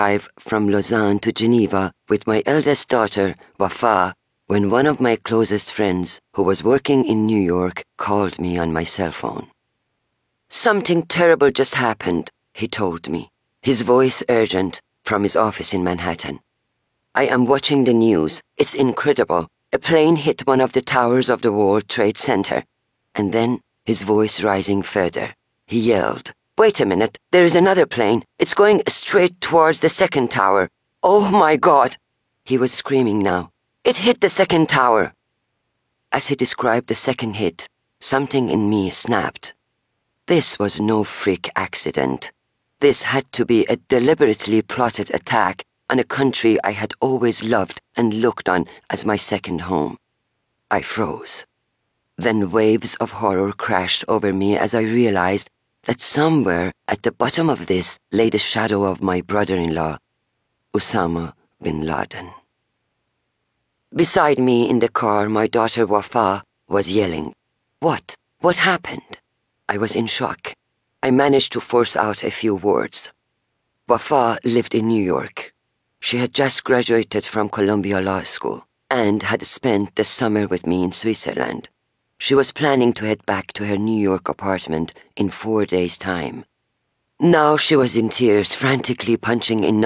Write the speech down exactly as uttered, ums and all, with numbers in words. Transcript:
drive from Lausanne to Geneva with my eldest daughter, Wafa, when one of my closest friends, who was working in New York, called me on my cell phone. "Something terrible just happened," he told me, his voice urgent, from his office in Manhattan. "I am watching the news. It's incredible. A plane hit one of the towers of the World Trade Center." And then, his voice rising further, he yelled, "Wait a minute, there is another plane. It's going straight towards the second tower. Oh my God!" He was screaming now. "It hit the second tower." As he described the second hit, something in me snapped. This was no freak accident. This had to be a deliberately plotted attack on a country I had always loved and looked on as my second home. I froze. Then waves of horror crashed over me as I realized that somewhere at the bottom of this lay the shadow of my brother-in-law, Osama bin Laden. Beside me in the car, my daughter Wafa was yelling. What? What happened? I was in shock. I managed to force out a few words. Wafa lived in New York. She had just graduated from Columbia Law School and had spent the summer with me in Switzerland. She was planning to head back to her New York apartment in four days' time. Now she was in tears, frantically punching in